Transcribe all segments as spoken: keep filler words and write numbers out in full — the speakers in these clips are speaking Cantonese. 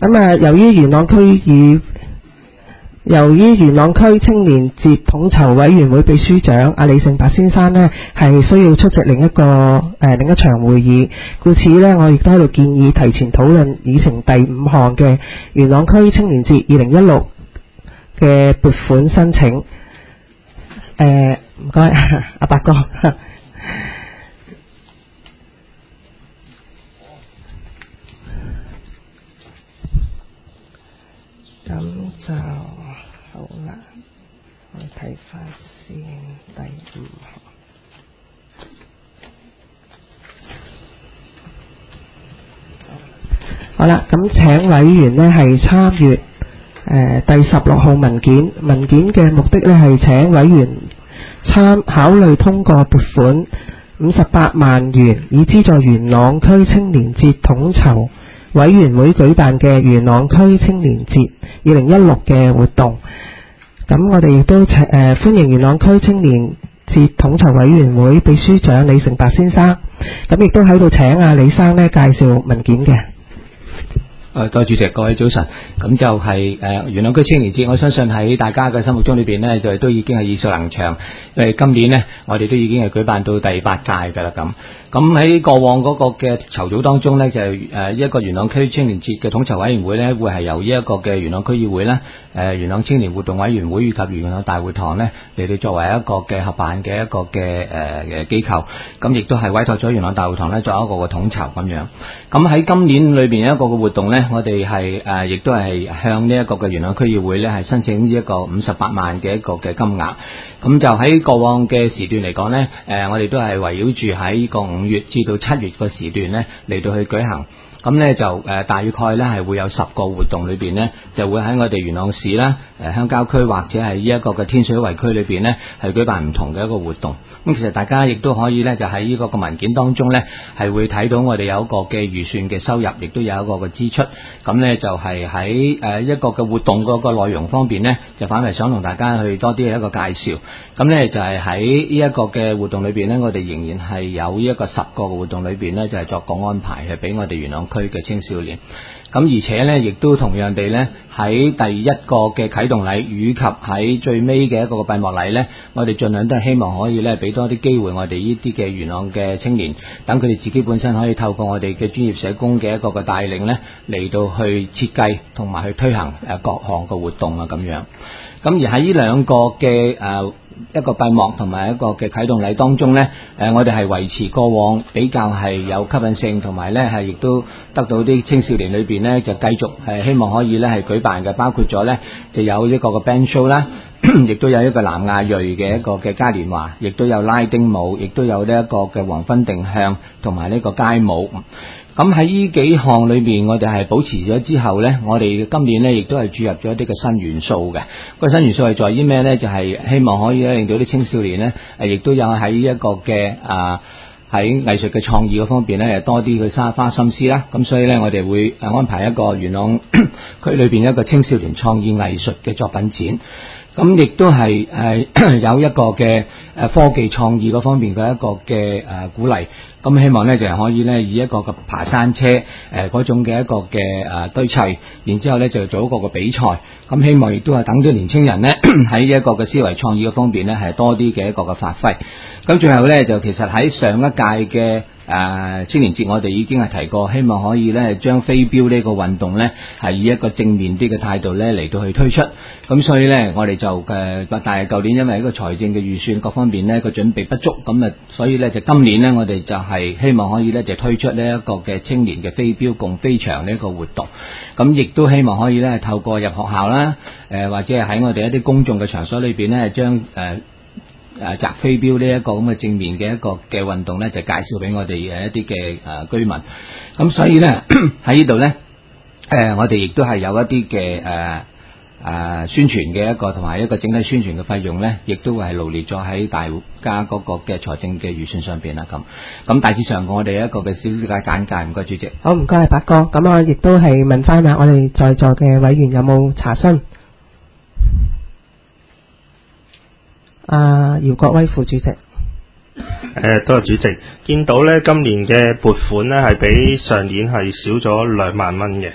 咁啊，由於元朗區議由於元朗區青年節統籌委員會秘書長阿李勝白先生呢係需要出席另一個誒、呃、另一場會議，故此呢，我亦都喺度建議提前討論議程第五項嘅元朗區青年節二零一六嘅撥款申請。誒唔該，阿白哥。咁就好啦，我睇翻先第五項。好啦，咁請委員呢係參閱誒第十六號文件，文件嘅目的呢係請委員參考慮通過撥款五十八萬元，以資助元朗區青年節統籌委員會舉辦嘅元朗區青年節二零一六嘅活動。咁我哋亦都請誒、呃、歡迎元朗區青年節統籌委員會秘書長李成白先生。咁亦都喺度請阿李生呢介紹文件嘅。 誒，多謝主席，各位早晨。咁就係、是、誒、呃、元朗區青年節，我相信喺大家嘅心目中裏邊呢，就都已經係耳熟能詳。因為今年呢，我哋都已經係舉辦到第八屆㗎啦。咁咁喺過往嗰個嘅籌組當中呢，就誒、呃、一個元朗區青年節嘅統籌委員會呢，會係由呢一個嘅元朗區議會啦、誒、呃、元朗青年活動委員會以及元朗大會堂呢嚟到作為一個嘅合辦嘅一個嘅誒嘅機構。咁亦都係委託咗元朗大會堂呢作為一個嘅統籌咁樣。咁喺今年裏邊一個嘅活動呢，我哋係誒亦都係向呢一個嘅元朗區議會呢係申請呢一個五十八萬嘅一個嘅金額。咁就喺過往嘅時段嚟講呢，誒、呃、我哋都係圍繞住喺呢個五月至到七月個時段呢嚟到去舉行。咁呢就誒、呃、大概呢係會有十個活動裏邊呢，就會喺我哋元朗市啦、誒鄉郊區或者係呢一個嘅天水圍區裏邊呢係舉辦唔同嘅一個活動。咁其實大家亦都可以呢，就喺呢個個文件當中呢係會睇到我哋有一個嘅預算嘅收入，亦都有一個嘅支出。咁呢就係喺誒一個嘅活動嗰個內容方面呢，就反為想同大家去多啲嘅一個介紹。咁呢就係喺呢一個嘅活動裏邊呢，我哋仍然係有呢一個十個嘅活動裏邊呢，就係作個安排係俾我哋元朗區嘅青少年。咁而且呢，亦都同樣地呢，喺第一個嘅啟動禮以及喺最尾嘅一個閉幕禮呢，我哋盡量都係希望可以呢，俾多啲機會我哋呢啲嘅元朗嘅青年，等佢哋自己本身可以透過我哋嘅專業社工嘅一個嘅帶領呢，嚟到去設計同埋去推行誒各項嘅活動啊咁樣。咁而喺呢兩個嘅誒、呃、一個閉幕同埋一個嘅啟動禮當中呢，誒、呃、我哋係維持過往比較係有吸引性，同埋呢係亦都得到啲青少年裏邊呢就繼續係希望可以呢係舉辦嘅，包括咗呢就有一個嘅 band show 啦，亦都有一個南亞裔嘅一個嘅嘉年華，亦都有拉丁舞，亦都有呢一個嘅黃昏定向同埋呢個街舞。咁喺呢幾項裏邊，我哋係保持咗之後呢，我哋今年呢亦都係注入咗一啲嘅新元素嘅。個新元素係在於咩呢？就係、是、希望可以咧令到啲青少年呢，誒亦都有喺一個嘅啊喺藝術嘅創意嗰方面呢，多啲去花花心思啦。咁所以呢，我哋會安排一個元朗區裏邊一個青少年創意藝術嘅作品展。咁亦都係誒有一個嘅誒科技創意嗰方面嘅一個嘅誒鼓勵。咁希望咧就係可以咧以一個嘅爬山車誒嗰種嘅一個嘅誒堆砌，然之後咧就做一個嘅比賽。咁希望亦都係等咗年青人咧喺一個嘅思維創意嘅方面咧係多啲嘅一個嘅發揮。咁最後咧就其實喺上一屆嘅誒青年節，我哋已經係提過，希望可以咧將飛鏢呢個運動咧係以一個正面啲嘅態度咧嚟到去推出。咁所以咧我哋就誒，但係舊年因為一個財政嘅預算各方面咧個準備不足，咁啊所以咧就今年咧我哋就係希望可以咧就推出呢一個嘅青年嘅飛鏢共飛翔呢一個活動。咁亦都希望可以咧透過入學校啦，誒、呃、或者係喺我哋一啲公眾嘅場所裏邊咧將誒。呃誒擲飛鏢呢一個咁嘅正面嘅一個嘅運動咧，就介紹俾我哋誒一啲嘅誒居民。咁所以咧喺呢度咧，誒、呃、我哋亦都係有一啲嘅誒誒宣傳嘅一個同埋一個整體宣傳嘅費用咧，亦都係羅列咗喺大家嗰個嘅財政嘅預算上邊啦。咁咁大致上我哋一個嘅小小嘅簡介，唔該主席。 好，唔該，白哥。咁我亦都係問翻啦，我哋在座嘅委員有冇查詢？啊，姚國威副主席。誒， 多謝主席。見到咧今年嘅撥款咧係比上年係少咗兩萬蚊嘅。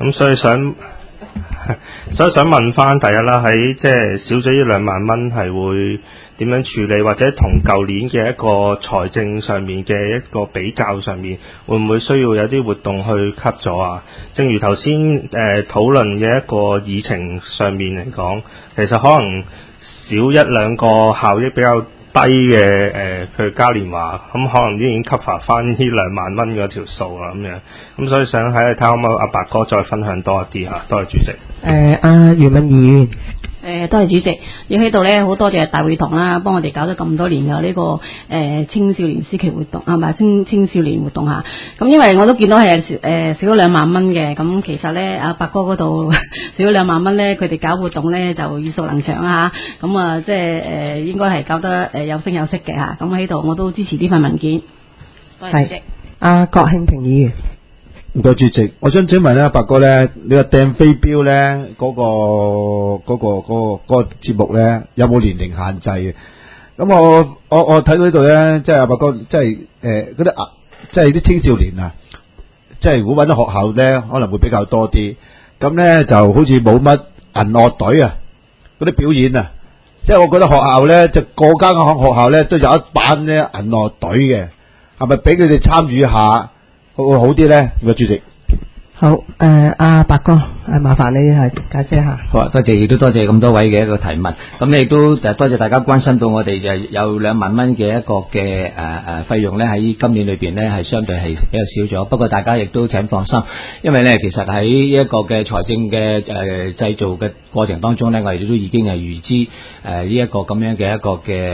咁所以想。所以想問翻第一啦，喺即係少咗呢兩萬蚊係會點樣處理，或者同舊年嘅一個財政上面嘅一個比較上面，會唔會需要有啲活動去 cut 咗啊？正如頭先誒討論嘅一個議程上面嚟講，其實可能少一兩個效益比較低嘅誒，譬如嘉年華，咁可能已經 cover 翻呢兩萬蚊嗰條數啦，咁樣，咁所以想喺睇下可唔可以阿白哥再分享多一啲嚇，多謝主席。 誒，阿袁敏議員。 誒，多謝主席，要喺度咧，好多謝大會堂啦，幫我哋搞咗咁多年嘅呢、這個誒、呃、青少年司期活動，係咪青青少年活動嚇？咁因為我都見到係誒、呃、少咗兩萬蚊嘅，咁其實咧阿白哥嗰度少咗兩萬蚊咧，佢哋搞活動咧就耳熟能詳啊嚇，咁啊即係誒、呃、應該係搞得誒有聲有色嘅嚇，咁喺度我都支持呢份文件。多謝主席。 阿郭慶平議員。 唔該主席，我想請問咧，白哥咧，你話掟飛鏢咧嗰個嗰、嗰個嗰、嗰個嗰、嗰個節目咧，有冇年齡限制嘅？咁我我我睇到呢度咧，即係阿白哥，即係誒嗰啲啊，即係啲青少年啊，即係如果揾到學校咧，可能會比較多啲。咁咧就好似冇乜銀樂隊啊，嗰啲表演啊，即係我覺得學校咧，就個間嘅學校咧都有一班咧銀樂隊嘅，係咪俾佢哋參與下？會唔會好啲咧？唔該主席。 好，誒、呃，阿白哥，誒，麻煩你係解釋一下。 好啊，多謝，亦都多謝咁多位嘅一個提問。咁亦都誒多謝大家關心到我哋就有兩萬蚊嘅一個嘅誒誒費用咧，喺今年裏邊咧係相對係比較少咗。不過大家亦都請放心，因為咧其實喺一個嘅財政嘅誒製造嘅過程當中咧，我哋都已經係預知誒呢一個咁樣嘅一個嘅誒誒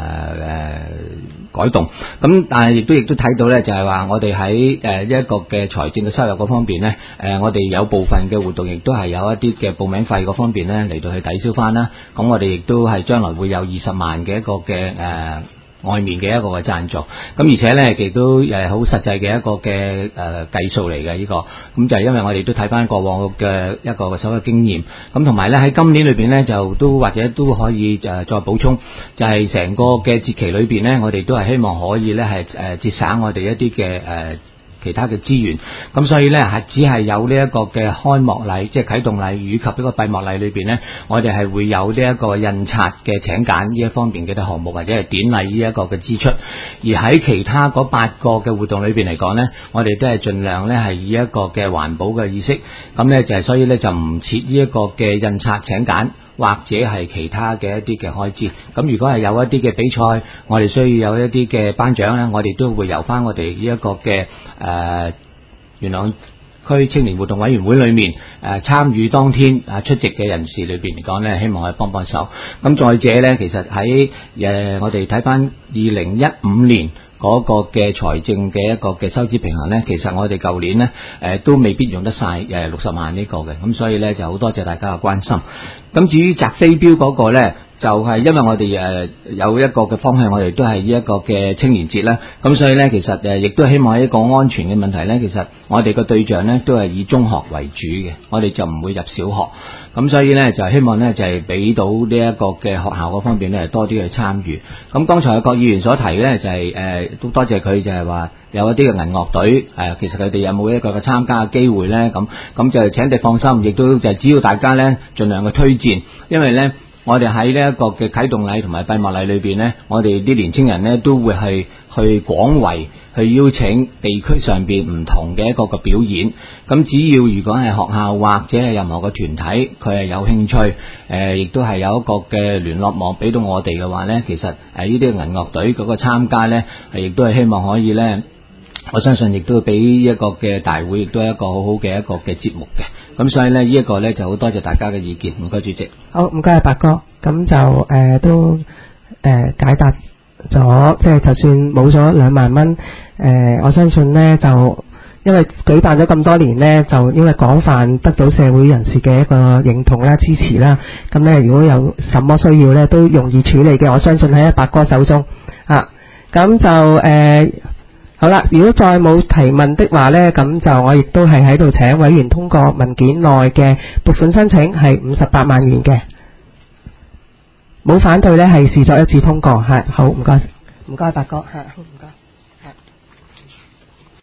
改動。咁但係亦都亦都睇到咧，就係話我哋喺誒一個嘅財政嘅收入嗰方面咧。誒、呃，我哋有部分嘅活動，亦都係有一啲嘅報名費嗰方面咧，嚟到去抵消翻啦。咁我哋亦都係將來會有二十萬嘅一個嘅誒、呃、外面嘅一個嘅贊助。咁而且咧，亦都誒好實際嘅一個嘅誒計數嚟嘅呢個。咁就係因為我哋都睇翻過往嘅一個嘅所謂經驗。咁同埋咧喺今年裏邊咧，就都或者都可以誒再補充，就係、是、成個嘅節期裏邊咧，我哋都係希望可以咧係誒節省我哋一啲嘅誒。呃其他嘅資源，咁所以咧係只係有呢一個嘅開幕禮，即係啟動禮以及呢個閉幕禮裏邊咧，我哋係會有呢一個印刷嘅請柬呢一方面嘅項目或者係典禮呢一個嘅支出，而喺其他嗰八個嘅活動裏邊嚟講咧，我哋都係盡量咧係以一個嘅環保嘅意識，咁咧就係所以咧就唔設呢一個嘅印刷請柬。或者係其他嘅一啲嘅開支，咁如果係有一啲嘅比賽，我哋需要有一啲嘅頒獎咧，我哋都會由翻我哋呢一個嘅誒、呃、元朗區青年活動委員會裏面誒、呃、參與當天啊出席嘅人士裏邊嚟講咧，希望可以幫幫手。咁再者咧，其實喺誒、呃、我哋睇翻二零一五年嗰個嘅財政嘅一個嘅收支平衡咧，其實我哋舊年咧誒、呃、都未必用得晒誒六十萬呢個嘅，咁所以咧就好多謝大家嘅關心。咁至於擲飛鏢嗰個咧，就係、是、因為我哋誒有一個嘅方向，我哋都係呢一個嘅青年節啦。咁所以咧，其實誒亦都希望喺一個安全嘅問題咧，其實我哋個對象咧都係以中學為主嘅，我哋就唔會入小學。咁所以咧就希望咧就係、是、俾到呢一個嘅學校嗰方面咧多啲去參與。咁剛才郭議員所提咧就係、是、誒都多謝佢，就係話有一啲嘅銀樂隊誒，其實佢哋有冇一個嘅參加嘅機會咧？咁咁就請你放心，亦都就只要大家咧盡量去推薦，因為咧。我哋喺呢一個嘅啟動禮同埋閉幕禮裏邊呢，我哋啲年青人呢都會係去廣為去邀請地區上邊唔同嘅一個嘅表演。咁只要如果係學校或者係任何嘅團體，佢係有興趣，誒、呃，亦都係有一個嘅聯絡網俾到我哋嘅話呢，其實誒呢啲銀樂隊嗰個參加呢，係亦都係希望可以呢。我相信亦都俾一個嘅大會，亦都係一個好好嘅一個嘅節目嘅。咁所以呢，呢、這、一個呢就好多謝大家嘅意見。唔該主席。 好，唔該白哥。咁就誒、呃、都誒、呃、解答咗，即係就算冇咗兩萬蚊，誒、呃、我相信呢就因為舉辦咗咁多年呢，就因為廣泛得到社會人士嘅一個認同啦、支持啦。咁呢，如果有什麼需要呢，都容易處理嘅。我相信喺白哥手中啊。咁就誒。呃好啦，如果再冇提問的話呢，咁就我亦都係喺度請委員通過文件內嘅撥款申請係五十八萬元嘅，冇反對呢係視作一致通過。係好，唔該，唔該白哥，係唔該。